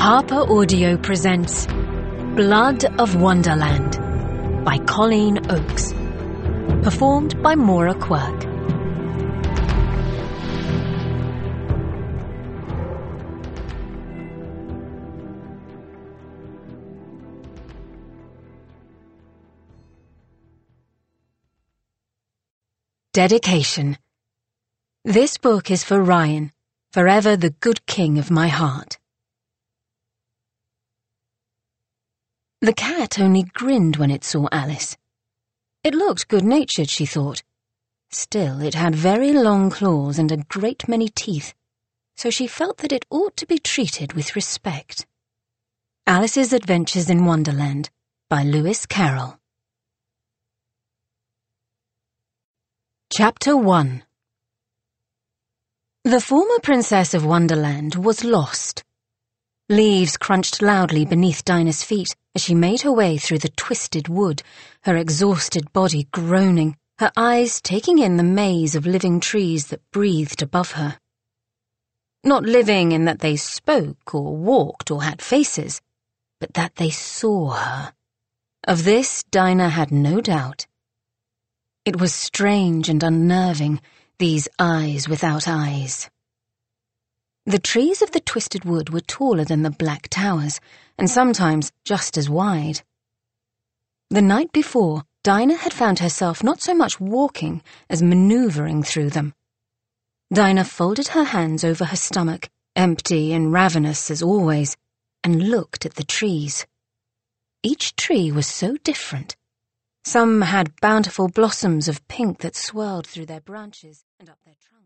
Harper Audio presents Blood of Wonderland by Colleen Oakes. Performed by Maura Quirk. Dedication. This book is for Ryan, forever the good king of my heart. The cat only grinned when it saw Alice. It looked good-natured, she thought. Still, it had very long claws and a great many teeth, so she felt that it ought to be treated with respect. Alice's Adventures in Wonderland by Lewis Carroll. Chapter 1. The former Princess of Wonderland was lost. Leaves crunched loudly beneath Dinah's feet as she made her way through the twisted wood, her exhausted body groaning, her eyes taking in the maze of living trees that breathed above her. Not living in that they spoke or walked or had faces, but that they saw her. Of this Dinah had no doubt. It was strange and unnerving, these eyes without eyes. The trees of the twisted wood were taller than the black towers, and sometimes just as wide. The night before, Dinah had found herself not so much walking as manoeuvring through them. Dinah folded her hands over her stomach, empty and ravenous as always, and looked at the trees. Each tree was so different. Some had bountiful blossoms of pink that swirled through their branches and up their trunks.